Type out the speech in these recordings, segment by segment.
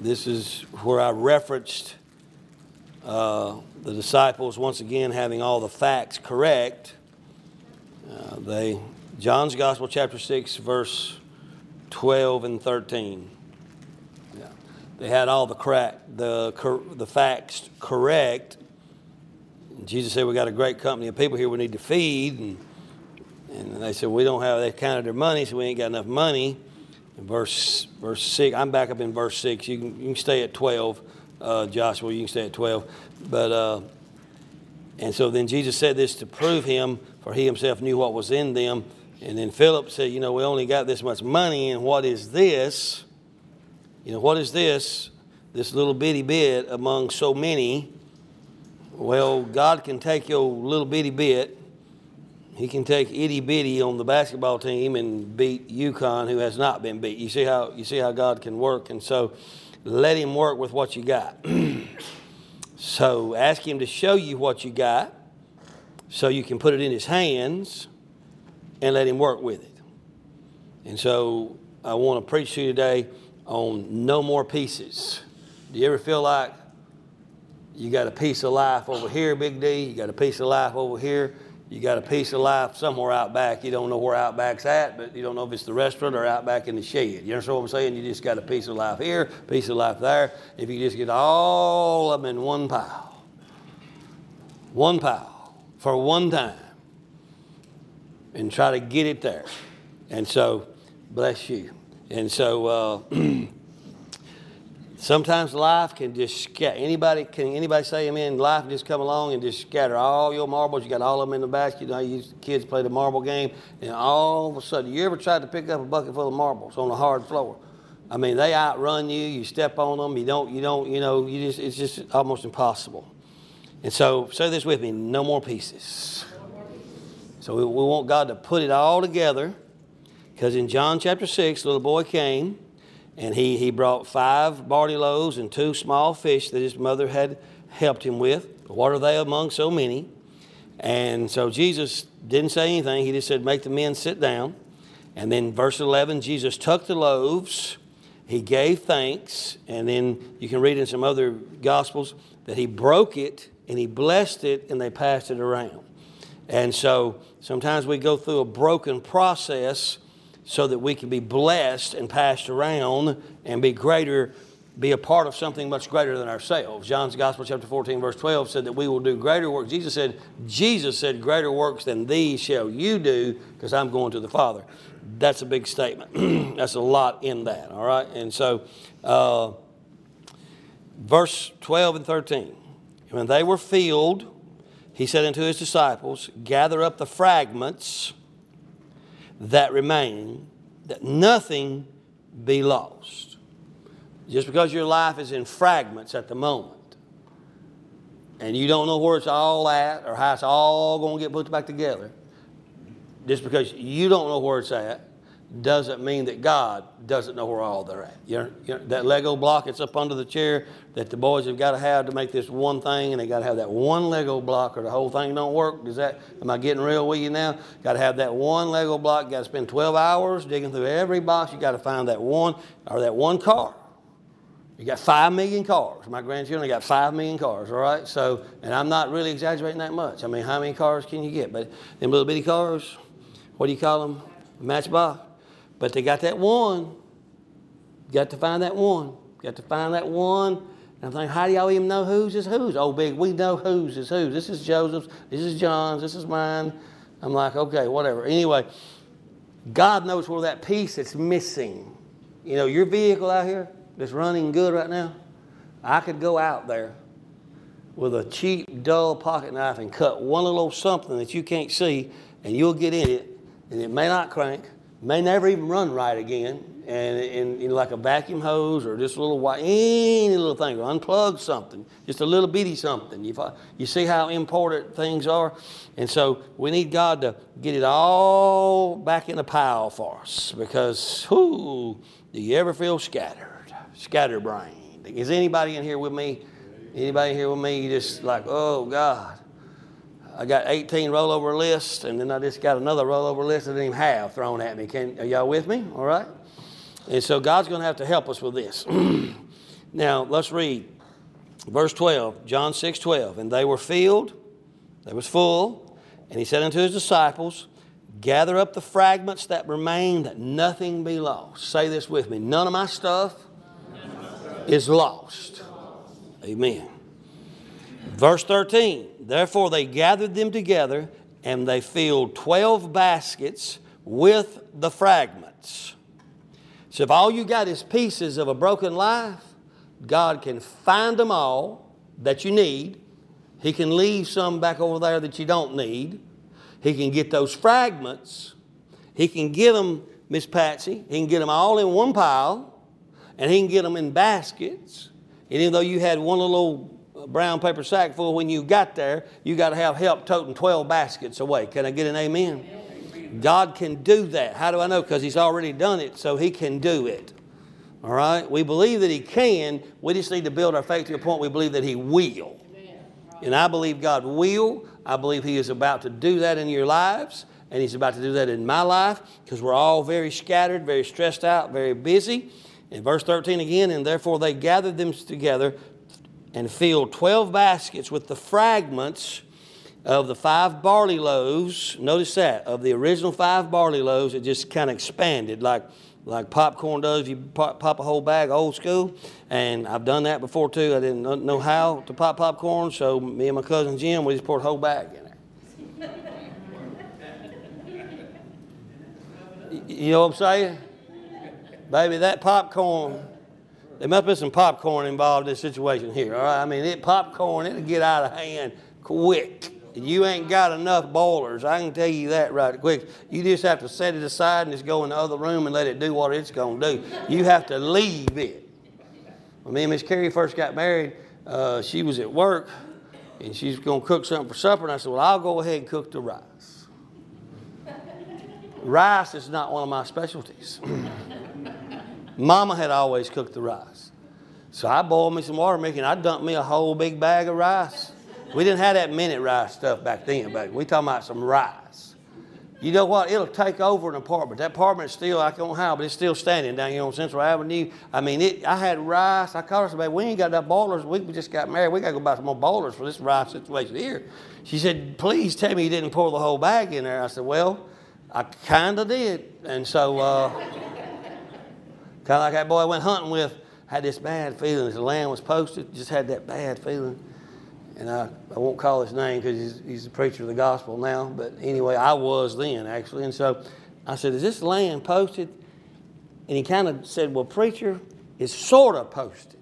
This is where I referenced the disciples once again having all the facts correct. John's Gospel, chapter 6, verse 12 and 13. Yeah. They had all the facts correct. And Jesus said, we got a great company of people here we need to feed. And they said, they counted their money, so we ain't got enough money. In verse 6, I'm back up in verse 6. You can stay at 12, Joshua, you can stay at 12. And so then Jesus said this to prove him, for he himself knew what was in them. And then Philip said, we only got this much money, and what is this? What is this? This little bitty bit among so many. Well, God can take your little bitty bit. He can take itty bitty on the basketball team and beat UConn, who has not been beat. You see how God can work, and so let him work with what you got. So ask him to show you what you got, so you can put it in his hands and let him work with it. And so I want to preach to you today on no more pieces. Do you ever feel like you got a piece of life over here, Big D? You got a piece of life over here? You got a piece of life somewhere out back. You don't know where Outback's at, but you don't know if it's the restaurant or out back in the shed. You understand what I'm saying? You just got a piece of life here, piece of life there. If you just get all of them in one pile for one time, and try to get it there. And so, bless you. And so, sometimes life can just scatter. Can anybody say amen? Life can just come along and just scatter all your marbles. You got all of them in the basket. Kids play the marble game, and all of a sudden, you ever tried to pick up a bucket full of marbles on a hard floor? I mean, they outrun you. You step on them. It's just almost impossible. And so, say this with me: no more pieces. So we want God to put it all together, because in John chapter 6, the little boy came, and he brought 5 barley loaves and 2 small fish that his mother had helped him with. What are they among so many? And so Jesus didn't say anything. He just said, make the men sit down. And then verse 11, Jesus took the loaves, he gave thanks, and then you can read in some other Gospels that he broke it, and he blessed it, and they passed it around. And so sometimes we go through a broken process so that we can be blessed and passed around and be a part of something much greater than ourselves. John's Gospel, chapter 14, verse 12 said that we will do greater works. Jesus said, greater works than these shall you do, because I'm going to the Father. That's a big statement. That's a lot in that, all right? And so, verse 12 and 13. When they were filled, he said unto his disciples, gather up the fragments that remain, that nothing be lost. Just because your life is in fragments at the moment, and you don't know where it's all at or how it's all going to get put back together, just because you don't know where it's at, doesn't mean that God doesn't know where all they're at. That Lego block that's up under the chair that the boys have got to have to make this one thing, and they got to have that one Lego block or the whole thing don't work. Am I getting real with you now? Got to have that one Lego block. Got to spend 12 hours digging through every box. You got to find that one, or that one car. You got 5 million cars. My grandchildren got 5 million cars, all right? So, and I'm not really exaggerating that much. I mean, how many cars can you get? But them little bitty cars, what do you call them? Matchbox. But they got that one. You got to find that one. Got to find that one. And I'm thinking, how do y'all even know whose is whose? Oh, big, we know whose is whose. This is Joseph's. This is John's. This is mine. I'm like, okay, whatever. Anyway, God knows where that piece that's missing. Your vehicle out here that's running good right now, I could go out there with a cheap, dull pocket knife and cut one little something that you can't see, and you'll get in it, and it may not crank, may never even run right again, and like a vacuum hose or just a little any little thing, or unplug something, just a little bitty something. You see how important things are? And so we need God to get it all back in a pile for us, because do you ever feel scatterbrained? Is anybody in here with me? Anybody here with me? You just like, oh God, I got 18 rollover lists, and then I just got another rollover list I didn't even have thrown at me. Are y'all with me? All right? And so God's going to have to help us with this. Now, let's read verse 12, John 6:12. And they were filled, they was full, and he said unto his disciples, gather up the fragments that remain, that nothing be lost. Say this with me. None of my stuff is lost. Amen. Verse 13. Therefore they gathered them together, and they filled 12 baskets with the fragments. So if all you got is pieces of a broken life, God can find them all that you need. He can leave some back over there that you don't need. He can get those fragments. He can get them, Miss Patsy, he can get them all in one pile, and he can get them in baskets. And even though you had one little brown paper sack full when you got there, you got to have help toting 12 baskets away. Can I get an amen? God can do that. How do I know? Because he's already done it, so he can do it. All right? We believe that he can. We just need to build our faith to a point we believe that he will. And I believe God will. I believe he is about to do that in your lives. And he's about to do that in my life, because we're all very scattered, very stressed out, very busy. In verse 13 again, and therefore they gathered them together and filled 12 baskets with the fragments of the 5 barley loaves. Notice that, of the original 5 barley loaves, it just kind of expanded like popcorn does if you pop a whole bag, old school. And I've done that before too. I didn't know how to pop popcorn, so me and my cousin Jim, we just poured a whole bag in there. You know what I'm saying? Baby, that popcorn, there must be some popcorn involved in this situation here, all right? I mean, popcorn, it'll get out of hand quick. You ain't got enough boilers. I can tell you that right quick. You just have to set it aside and just go in the other room and let it do what it's going to do. You have to leave it. When me and Miss Carrie first got married, she was at work, and she was going to cook something for supper, and I said, well, I'll go ahead and cook the rice. Rice is not one of my specialties. Mama had always cooked the rice. So I boiled me some water, and I dumped me a whole big bag of rice. We didn't have that minute rice stuff back then, baby. We talking about some rice. You know what? It'll take over an apartment. That apartment's still, I don't know how, but it's still standing down here on Central Avenue. I mean, I had rice. I called her and said, baby, we ain't got enough boilers. We just got married. We got to go buy some more boilers for this rice situation here. She said, please tell me you didn't pour the whole bag in there. I said, well, I kind of did. And so, kind of like that boy I went hunting with, had this bad feeling as the land was posted, just had that bad feeling. And I won't call his name because he's a preacher of the gospel now. But anyway, I was then, actually. And so I said, is this land posted? And he kind of said, well, preacher, it's sort of posted.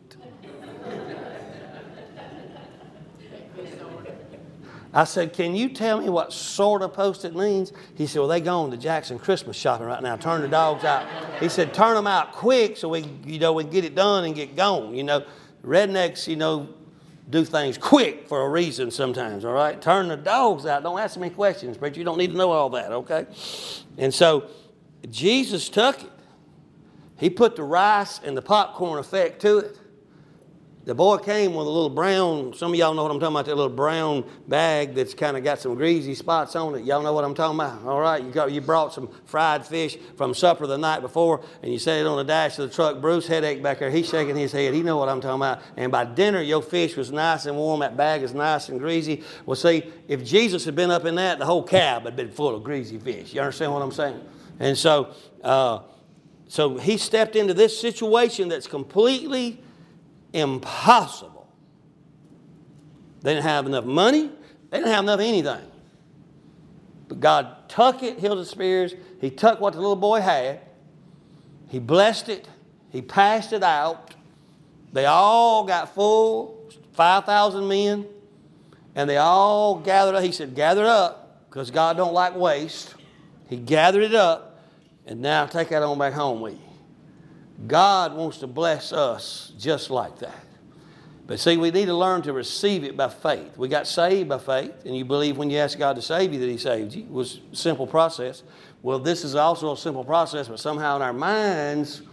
I said, can you tell me what sort of posted means? He said, well, they going to Jackson Christmas shopping right now. Turn the dogs out. He said, turn them out quick so we can get it done and get gone. Rednecks, do things quick for a reason sometimes, all right? Turn the dogs out. Don't ask me questions, preacher. You don't need to know all that, okay? And so Jesus took it. He put the rice and the popcorn effect to it. The boy came with a little brown, some of y'all know what I'm talking about, that little brown bag that's kind of got some greasy spots on it. Y'all know what I'm talking about, all right? You brought some fried fish from supper the night before, and you set it on the dash of the truck. Bruce headache back there. He's shaking his head. He know what I'm talking about. And by dinner, your fish was nice and warm. That bag is nice and greasy. Well, see, if Jesus had been up in that, the whole cab had been full of greasy fish. You understand what I'm saying? And so he stepped into this situation that's completely impossible. They didn't have enough money. They didn't have enough of anything. But God took it, healed the spears. He took what the little boy had. He blessed it. He passed it out. They all got full, 5,000 men. And they all gathered up. He said, gather it up, because God don't like waste. He gathered it up. And now take that on back home with you. God wants to bless us just like that. But see, we need to learn to receive it by faith. We got saved by faith, and you believe when you ask God to save you that he saved you. It was a simple process. Well, this is also a simple process, but somehow in our minds,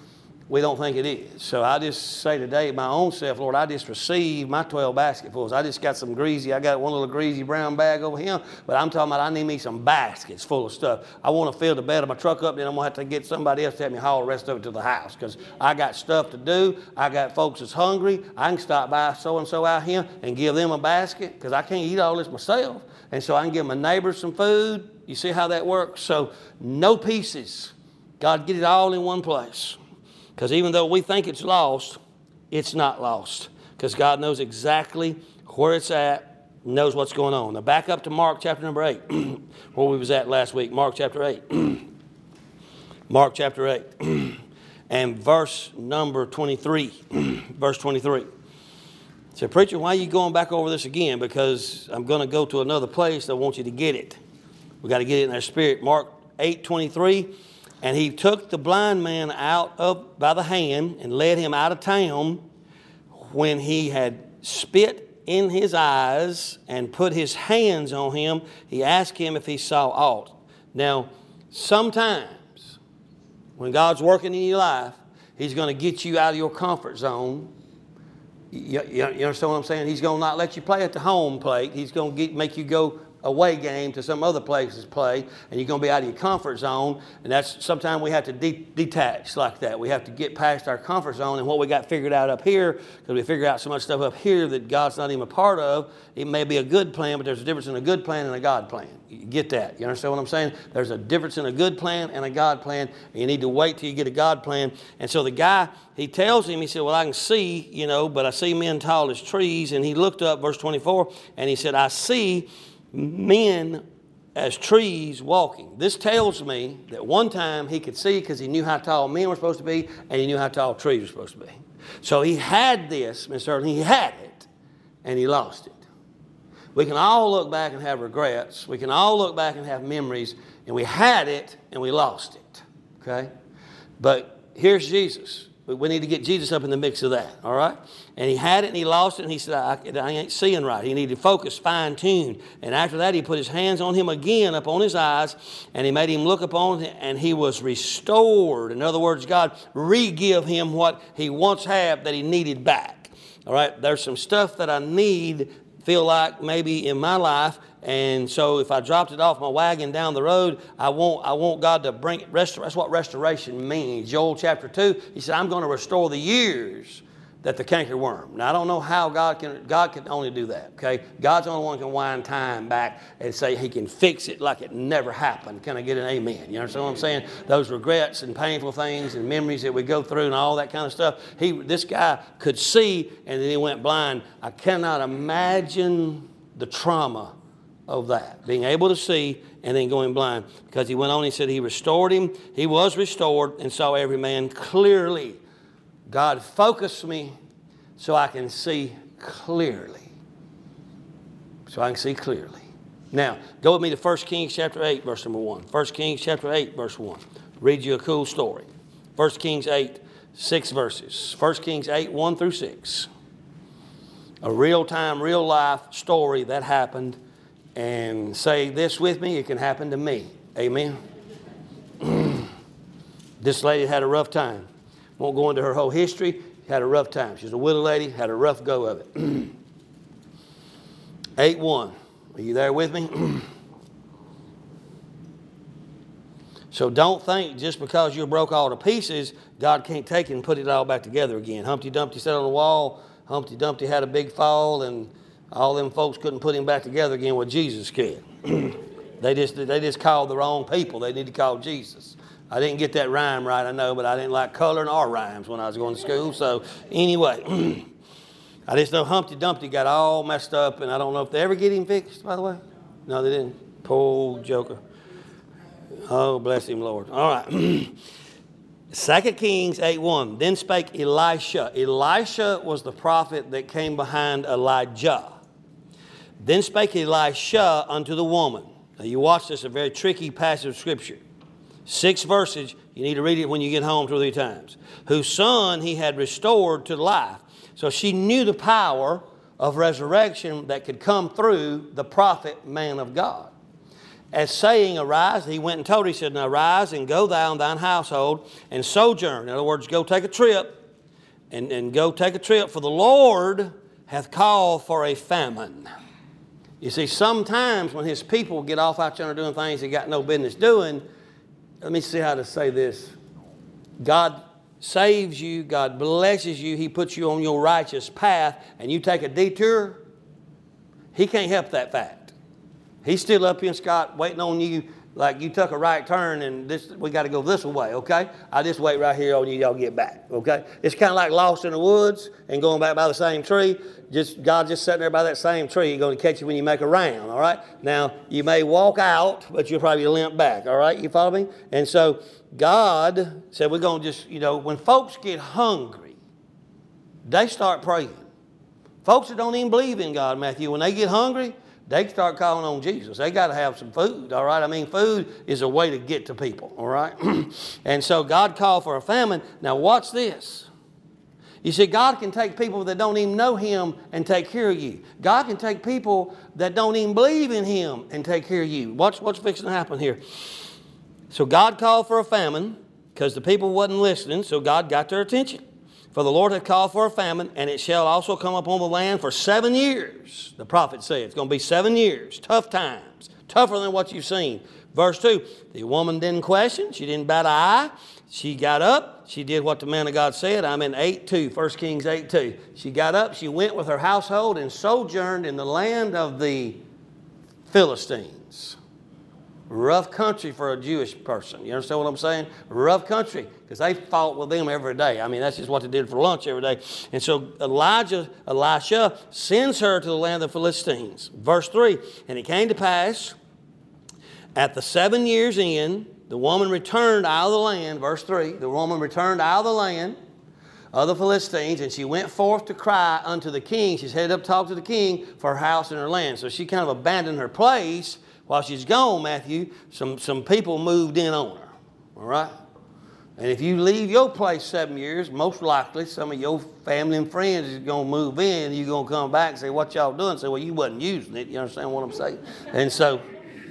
we don't think it is. So I just say today, my own self, Lord, I just received my 12 basketfuls. I just got some greasy, I got one little greasy brown bag over here, but I'm talking about I need me some baskets full of stuff. I want to fill the bed of my truck up, then I'm going to have to get somebody else to help me haul the rest of it to the house because I got stuff to do. I got folks that's hungry. I can stop by so-and-so out here and give them a basket because I can't eat all this myself. And so I can give my neighbors some food. You see how that works? So no pieces. God, get it all in one place. Because even though we think it's lost, it's not lost. Because God knows exactly where it's at, knows what's going on. Now back up to Mark chapter number 8, where we was at last week. Mark chapter 8. Mark chapter 8. And verse number 23. Verse 23. So, preacher, why are you going back over this again? Because I'm going to go to another place. I want you to get it. We got to get it in our spirit. Mark 8:23. And he took the blind man out by the hand and led him out of town. When he had spit in his eyes and put his hands on him, he asked him if he saw aught. Now, sometimes when God's working in your life, he's going to get you out of your comfort zone. You understand what I'm saying? He's going to not let you play at the home plate. He's going to make you go away game to some other places play, and you're going to be out of your comfort zone. And that's sometimes we have to detach like that. We have to get past our comfort zone and what we got figured out up here, because we figure out so much stuff up here that God's not even a part of. It may be a good plan, but there's a difference in a good plan and a God plan. You get that? You understand what I'm saying? There's a difference in a good plan and a God plan, and you need to wait till you get a God plan. And so the guy, he tells him, he said, well, I can see, but I see men tall as trees. And he looked up, verse 24, and he said, I see men as trees walking. This tells me that one time he could see because he knew how tall men were supposed to be and he knew how tall trees were supposed to be. So he had this, Mr. Earl, he had it and he lost it. We can all look back and have regrets. We can all look back and have memories, and we had it and we lost it. Okay? But here's Jesus. We need to get Jesus up in the mix of that, all right? And he had it and he lost it, and he said, I ain't seeing right. He needed to focus, fine-tune. And after that, he put his hands on him again, up on his eyes, and he made him look upon him, and he was restored. In other words, God re-give him what he once had that he needed back. All right? There's some stuff that I feel like maybe in my life, and so if I dropped it off my wagon down the road, I want God to bring it. That's what restoration means. Joel chapter 2, he said, I'm going to restore the years that the cankerworm. Now, I don't know how God can only do that, okay? God's the only one who can wind time back and say he can fix it like it never happened. Can I get an amen? You understand what I'm saying? Those regrets and painful things and memories that we go through and all that kind of stuff. This guy could see and then he went blind. I cannot imagine the trauma of that, being able to see and then going blind. Because he went on, he said he restored him. He was restored and saw every man clearly. God focused me so I can see clearly. So I can see clearly. Now, go with me to 1 Kings chapter 8, verse number 1. 1 Kings chapter 8, verse 1. Read you a cool story. 1 Kings 8, 6 verses. 1 Kings 8, 1 through 6. A real-time, real-life story that happened. And say this with me, it can happen to me. Amen. This lady had a rough time. Won't go into her whole history. Had a rough time. She's a widow lady, had a rough go of it. 8:1. Are you there with me? So don't think just because you broke all to pieces, God can't take it and put it all back together again. Humpty Dumpty sat on the wall. Humpty Dumpty had a big fall, and all them folks couldn't put him back together again what Jesus could. They just called the wrong people. They need to call Jesus. I didn't get that rhyme right, I know, but I didn't like coloring or rhymes when I was going to school. So anyway, I just know Humpty Dumpty got all messed up, and I don't know if they ever get him fixed, by the way. No, they didn't. Poor joker. Oh, bless him, Lord. All right. 2 Kings 8:1. Then spake Elisha. Elisha was the prophet that came behind Elijah. Then spake Elisha unto the woman. Now you watch this, a very tricky passage of Scripture. 6 verses. You need to read it when you get home 2 or 3 times. Whose son he had restored to life. So she knew the power of resurrection that could come through the prophet man of God. as saying, arise. He went and told her, he said, now arise and go thou and thine household and sojourn. In other words, go take a trip and go take a trip, for the Lord hath called for a famine. You see, sometimes when his people get off out there doing things they got no business doing, let me see how to say this. God saves you, God blesses you, he puts you on your righteous path, and you take a detour, he can't help that fact. He's still up here in Scott waiting on you like you took a right turn and we got to go this way, okay? I just wait right here on you, y'all get back, okay? It's kind of like lost in the woods and going back by the same tree. God just sitting there by that same tree. He's going to catch you when you make a round, all right? Now, you may walk out, but you'll probably limp back, all right? You follow me? And so God said we're going to just, when folks get hungry, they start praying. Folks that don't even believe in God, Matthew, when they get hungry, they start calling on Jesus. They got to have some food, all right? I mean, food is a way to get to people, all right? And so God called for a famine. Now, watch this. You see, God can take people that don't even know him and take care of you. God can take people that don't even believe in him and take care of you. Watch what's fixing to happen here. So God called for a famine because the people wasn't listening, so God got their attention. For the Lord hath called for a famine, and it shall also come upon the land for 7 years. The prophet said it's going to be 7 years, tough times, tougher than what you've seen. Verse 2, the woman didn't question. She didn't bat an eye. She got up. She did what the man of God said. I'm in 8:2, 1 Kings 8:2. She got up. She went with her household and sojourned in the land of the Philistines. Rough country for a Jewish person. You understand what I'm saying? Rough country, because they fought with them every day. I mean, that's just what they did for lunch every day. And so Elisha sends her to the land of the Philistines. Verse 3, and it came to pass, at the 7 years end, the woman returned out of the land. Verse 3, the woman returned out of the land of the Philistines, and she went forth to cry unto the king. She's headed up to talk to the king for her house and her land. So she kind of abandoned her place. While she's gone, Matthew, some people moved in on her, all right? And if you leave your place 7 years, most likely some of your family and friends is going to move in. You're going to come back and say, what y'all doing? Say, well, you wasn't using it. You understand what I'm saying? And so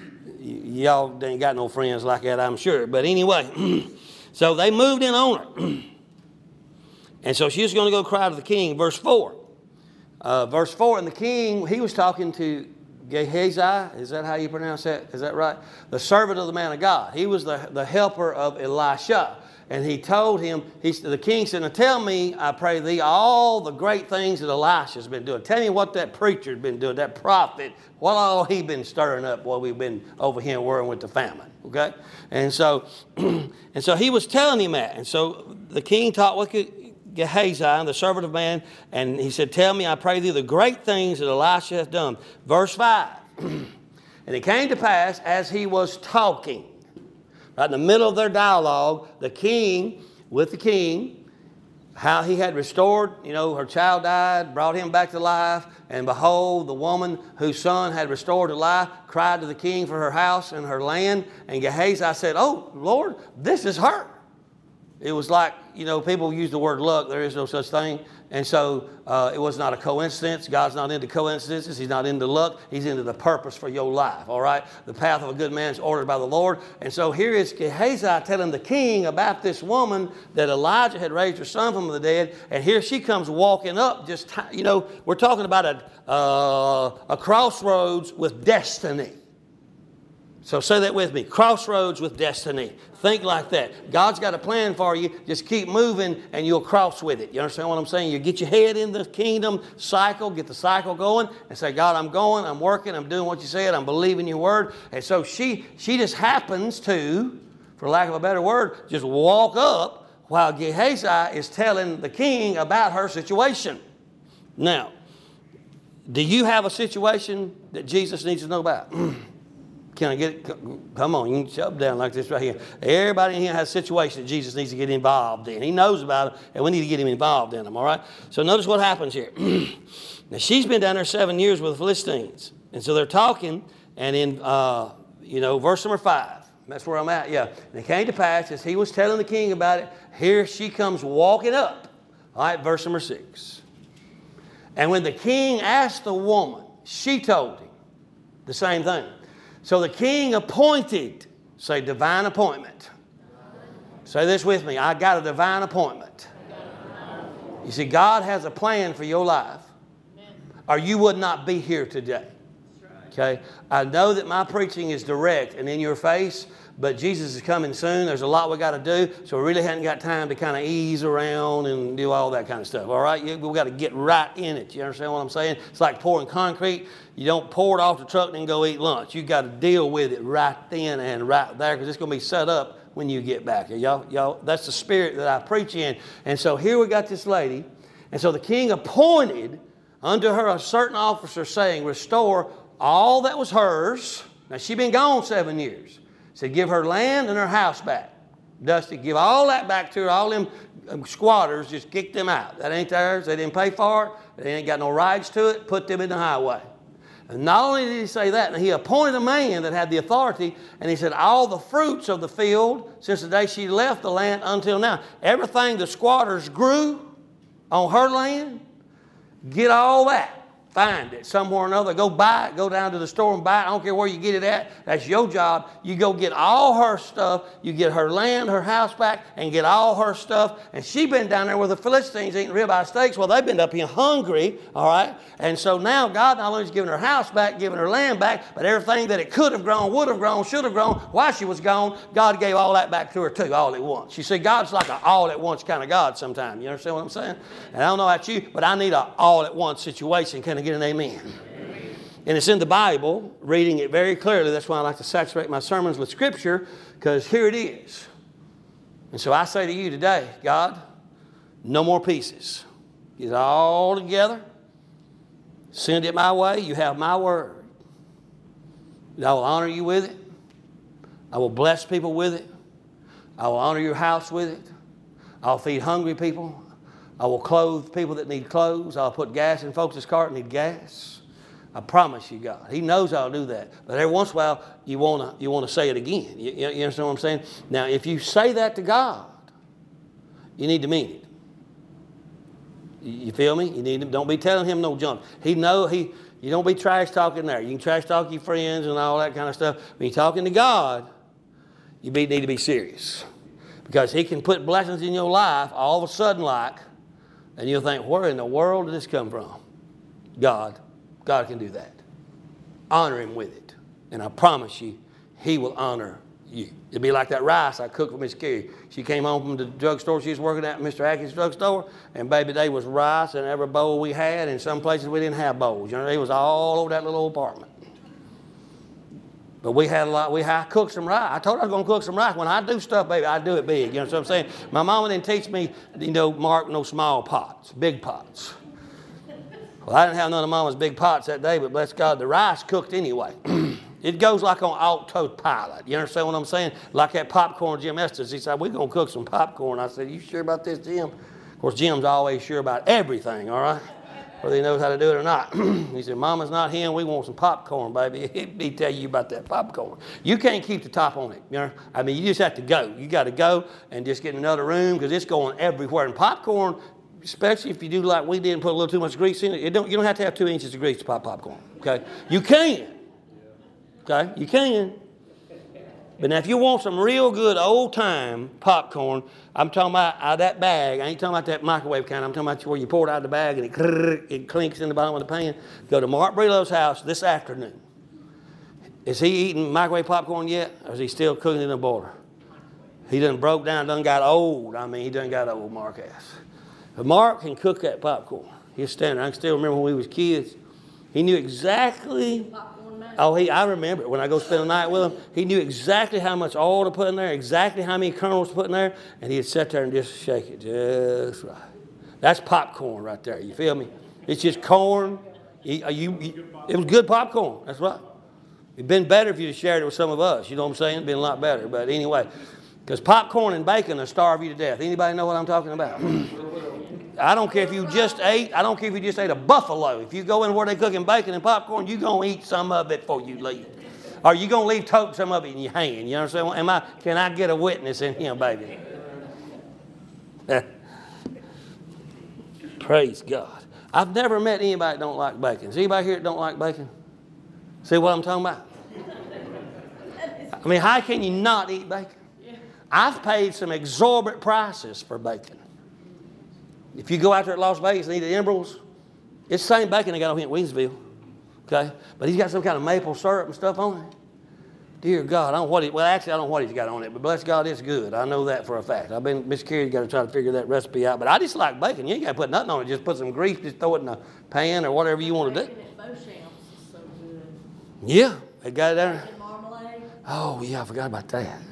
y'all ain't got no friends like that, I'm sure. But anyway, so they moved in on her. And so she was going to go cry to the king. Verse 4. Verse 4, and the king, he was talking to Gehazi, is that how you pronounce that? Is that right? The servant of the man of God. He was the helper of Elisha. And he told him, the king said, now tell me, I pray thee, all the great things that Elisha's been doing. Tell me what that preacher's been doing, that prophet, what all he been stirring up while we've been over here worrying with the famine. Okay? And so he was telling him that. And so the king talked with Gehazi, the servant of man, and he said, tell me, I pray thee, the great things that Elisha hath done. Verse 5, and it came to pass as he was talking, right in the middle of their dialogue, the king, how he had restored, her child died, brought him back to life, and behold, the woman whose son had restored to life cried to the king for her house and her land, and Gehazi said, oh, Lord, this is her. It was like, people use the word luck. There is no such thing. And so it was not a coincidence. God's not into coincidences. He's not into luck. He's into the purpose for your life, all right? The path of a good man is ordered by the Lord. And so here is Gehazi telling the king about this woman that Elijah had raised her son from the dead. And here she comes walking up. We're talking about a crossroads with destiny. So say that with me. Crossroads with destiny. Think like that. God's got a plan for you. Just keep moving and you'll cross with it. You understand what I'm saying? You get your head in the kingdom cycle, get the cycle going, and say, God, I'm going, I'm working, I'm doing what you said, I'm believing your word. And so she just happens to, for lack of a better word, just walk up while Gehazi is telling the king about her situation. Now, do you have a situation that Jesus needs to know about? Can I get it? Come on, you can shove down like this right here. Everybody in here has a situation that Jesus needs to get involved in. He knows about it, and we need to get him involved in them, all right? So notice what happens here. Now, she's been down there 7 years with the Philistines. And so they're talking, and in, verse number 5, that's where I'm at, yeah. And it came to pass, as he was telling the king about it, here she comes walking up. All right, verse number 6. And when the king asked the woman, she told him the same thing. So the king appointed, say divine appointment. Say this with me, I got a divine appointment. You see, God has a plan for your life, or you would not be here today. Okay? I know that my preaching is direct and in your face, but Jesus is coming soon. There's a lot we got to do, so we really haven't got time to kind of ease around and do all that kind of stuff. All right? We've got to get right in it. You understand what I'm saying? It's like pouring concrete. You don't pour it off the truck and then go eat lunch. You've got to deal with it right then and right there, because it's going to be set up when you get back. Y'all, that's the spirit that I preach in. And so here we got this lady. And so the king appointed unto her a certain officer, saying, restore all that was hers. Now, she'd been gone 7 years. Said, give her land and her house back. Dusty, give all that back to her. All them squatters, just kick them out. That ain't theirs. They didn't pay for it. They ain't got no rights to it. Put them in the highway. And not only did he say that, he appointed a man that had the authority, and he said, all the fruits of the field, since the day she left the land until now, everything the squatters grew on her land, get all that. Find it somewhere or another. Go buy it. Go down to the store and buy it. I don't care where you get it at. That's your job. You go get all her stuff. You get her land, her house back, and get all her stuff. And she been down there with the Philistines eating ribeye steaks. Well, they've been up here hungry, all right? And so now God not only is giving her house back, giving her land back, but everything that it could have grown, would have grown, should have grown while she was gone, God gave all that back to her too, all at once. You see, God's like an all-at-once kind of God sometimes. You understand what I'm saying? And I don't know about you, but I need an all-at-once situation. Can I get an amen? Amen? And it's in the Bible, reading it very clearly. That's why I like to saturate my sermons with Scripture, because here it is. And so I say to you today, God, no more pieces. Get it all together. Send it my way. You have my word. I will honor you with it. I will bless people with it. I will honor your house with it. I'll feed hungry people. I will clothe people that need clothes. I'll put gas in folks' cart that need gas. I promise you, God. He knows I'll do that. But every once in a while, you want to say it again. You understand what I'm saying? Now, if you say that to God, you need to mean it. You feel me? You need to, don't be telling him no junk. You don't be trash talking there. You can trash talk your friends and all that kind of stuff. When you're talking to God, you need to be serious. Because he can put blessings in your life all of a sudden and you'll think, where in the world did this come from? God can do that. Honor him with it. And I promise you, he will honor you. It'd be like that rice I cooked for Miss Carrie. She came home from the drugstore she was working at, Mr. Atkins' drugstore, and baby, there was rice in every bowl we had. In some places we didn't have bowls. You know, it was all over that little apartment. But we had a lot. I cooked some rice. I told her I was going to cook some rice. When I do stuff, baby, I do it big. You know what I'm saying? My mama didn't teach me, Mark, no small pots, big pots. Well, I didn't have none of Mama's big pots that day, but bless God, the rice cooked anyway. It goes like on autopilot. You understand what I'm saying? Like that popcorn Jim Estes. He said, we're going to cook some popcorn. I said, you sure about this, Jim? Of course, Jim's always sure about everything, all right? Whether he knows how to do it or not. He said, Mama's not here. We want some popcorn, baby. He'd tell you about that popcorn. You can't keep the top on it. You know? I mean, you just have to go. You got to go and just get in another room because it's going everywhere. And popcorn, especially if you do like we did and put a little too much grease in it, you don't have to have 2 inches of grease to pop popcorn. Okay? You can. Okay? You can. But now if you want some real good old-time popcorn, I'm talking about out of that bag. I ain't talking about that microwave kind. I'm talking about where you pour it out of the bag and it clinks in the bottom of the pan. Go to Mark Brelo's house this afternoon. Is he eating microwave popcorn yet? Or is he still cooking in the boiler? He done broke down, done got old. I mean, he done got old, Mark has. But Mark can cook that popcorn. He's standing there. I can still remember when we was kids. He knew exactly... I remember it. When I go spend the night with him, he knew exactly how much oil to put in there, exactly how many kernels to put in there, and he'd sit there and just shake it just right. That's popcorn right there. You feel me? It's just corn. It was good popcorn. That's right. It'd been better if you'd have shared it with some of us. You know what I'm saying? It'd been a lot better. But anyway, because popcorn and bacon will starve you to death. Anybody know what I'm talking about? I don't care if you just ate a buffalo. If you go in where they're cooking bacon and popcorn, you're going to eat some of it before you leave. Or you're going to leave tote some of it in your hand. You understand? Can I get a witness in here, baby? Praise God. I've never met anybody that don't like bacon. Is anybody here that don't like bacon? See what I'm talking about? I mean, how can you not eat bacon? I've paid some exorbitant prices for bacon. If you go out there at Las Vegas and eat at Emeril's, it's the same bacon they got over here at Waynesville. Okay? But he's got some kind of maple syrup and stuff on it. Dear God, I don't know what well, actually, I don't know what he's got on it, but bless God, it's good. I know that for a fact. Miss Carrie's got to try to figure that recipe out. But I just like bacon. You ain't got to put nothing on it. Just put some grease, just throw it in a pan or whatever you want to do. Bacon at Beauchamp's is so good. Yeah, they got it there. Bacon marmalade. Oh, yeah, I forgot about that.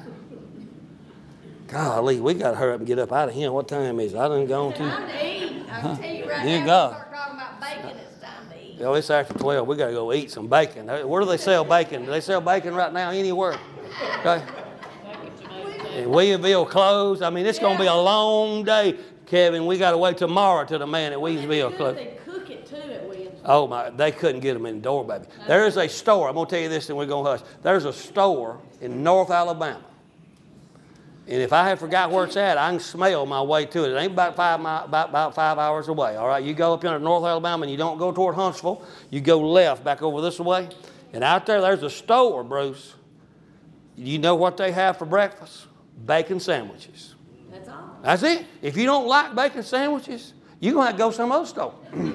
Golly, we got to hurry up and get up out of here. What time is it? I done gone It's time to. to eat. I can tell you right Dear now, God. if you start talking about bacon, it's time to eat. Oh, it's after 12. We got to go eat some bacon. Where do they sell bacon? Do they sell bacon right now anywhere? Okay. And Williamsville closed. I mean, it's going to be a long day, Kevin. We got to wait tomorrow till the man at Williamsville closed. They cook it too at Williamsville. Oh my! They couldn't get them in the door, baby. There is a store. I'm going to tell you this, and we're going to hush. There's a store in North Alabama, and if I have forgot where it's at, I can smell my way to it. It ain't about 5 hours away. All right, you go up into North Alabama, and you don't go toward Huntsville. You go left, back over this way, and out there's a store, Bruce. You know what they have for breakfast? Bacon sandwiches. That's all. That's it. If you don't like bacon sandwiches, you're going to have to go to some other store.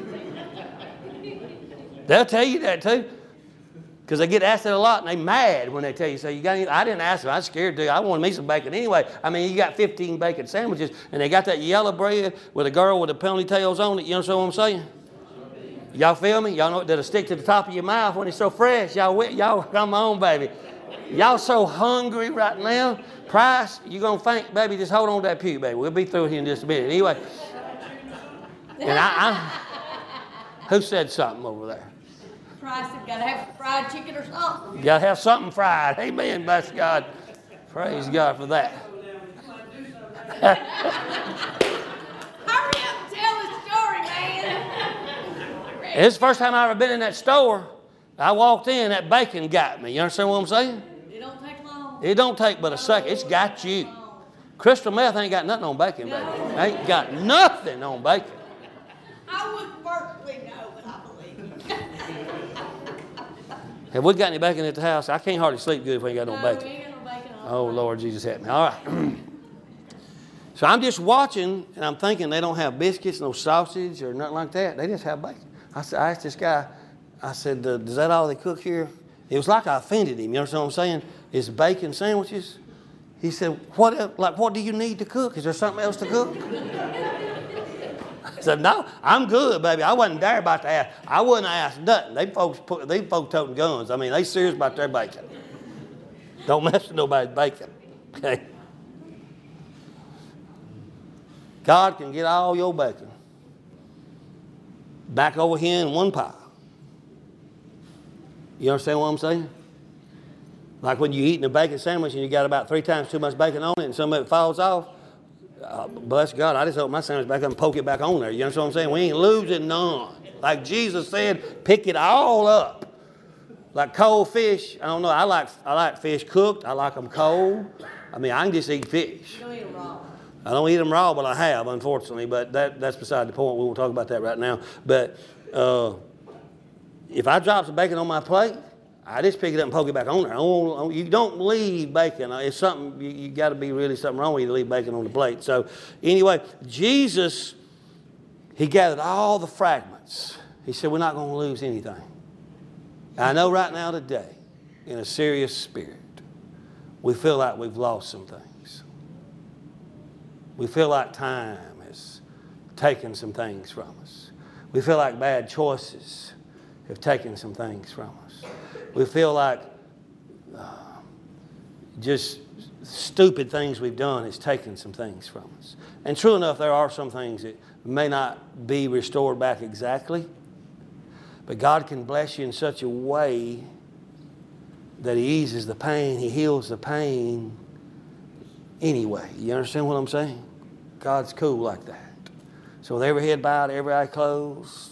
They'll tell you that too. Because they get asked that a lot and they mad when they tell you, so you got any? I didn't ask them. I was scared to. I wanted me some bacon anyway. I mean, you got 15 bacon sandwiches and they got that yellow bread with a girl with the ponytails on it. You understand what I'm saying? Y'all feel me? Y'all know it that'll stick to the top of your mouth when it's so fresh. Y'all come on, baby. Y'all so hungry right now. Price, you're going to faint, baby. Just hold on to that pew, baby. We'll be through here in just a minute. Anyway. And who said something over there? Price, you got to have fried chicken or something. You got to have something fried. Amen. Bless God. Praise God for that. Hurry up and tell the story, man. It's the first time I've ever been in that store. I walked in, that bacon got me. You understand what I'm saying? It don't take long. It don't take but a second. It's got you. Crystal meth ain't got nothing on bacon, baby. Ain't got nothing on bacon. I wouldn't perfectly know, but I believe you. Have we got any bacon at the house? I can't hardly sleep good if we ain't got no bacon. We ain't got no bacon on. Oh, Lord Jesus, help me. All right. So I'm just watching, and I'm thinking they don't have biscuits, no sausage, or nothing like that. They just have bacon. I asked this guy, I said, is that all they cook here? It was like I offended him. You understand what I'm saying? It's bacon sandwiches. He said, what do you need to cook? Is there something else to cook? I said, no, I'm good, baby. I wasn't there about to ask. I wouldn't ask nothing. These folks toting guns. I mean, they serious about their bacon. Don't mess with nobody's bacon. Okay? God can get all your bacon back over here in one pile. You understand what I'm saying? Like when you're eating a bacon sandwich and you got about 3 times too much bacon on it and some of it falls off. Bless God, I just open my sandwich back up and poke it back on there. You understand what I'm saying? We ain't losing none. Like Jesus said, pick it all up. Like cold fish, I don't know. I like fish cooked. I like them cold. I mean, I can just eat fish. You don't eat them raw. I don't eat them raw, but I have, unfortunately. But that's beside the point. We won't talk about that right now. But if I drop some bacon on my plate, I just pick it up and poke it back on there. You don't leave bacon. It's something, you got to be really something wrong with you to leave bacon on the plate. So anyway, Jesus, he gathered all the fragments. He said, we're not going to lose anything. I know right now today, in a serious spirit, we feel like we've lost some things. We feel like time has taken some things from us. We feel like bad choices have taken some things from us. We feel like just stupid things we've done has taken some things from us. And true enough, there are some things that may not be restored back exactly, but God can bless you in such a way that He eases the pain, He heals the pain anyway. You understand what I'm saying? God's cool like that. So with every head bowed, every eye closed,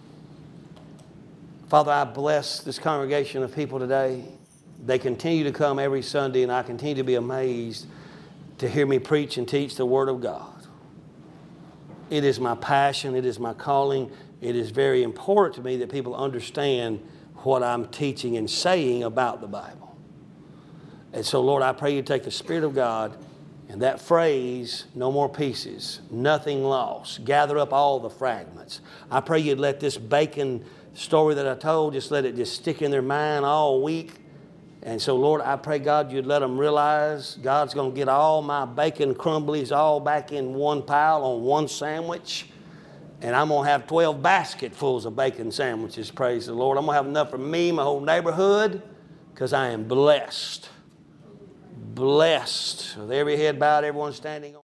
Father, I bless this congregation of people today. They continue to come every Sunday, and I continue to be amazed to hear me preach and teach the Word of God. It is my passion. It is my calling. It is very important to me that people understand what I'm teaching and saying about the Bible. And so, Lord, I pray you take the Spirit of God and that phrase, no more pieces, nothing lost, gather up all the fragments. I pray you'd let this bacon story that I told, just let it just stick in their mind all week. And so, Lord, I pray, God, you'd let them realize God's going to get all my bacon crumblies all back in one pile on one sandwich. And I'm going to have 12 basketfuls of bacon sandwiches, praise the Lord. I'm going to have enough for me, my whole neighborhood, because I am blessed. Blessed. With every head bowed, everyone standing.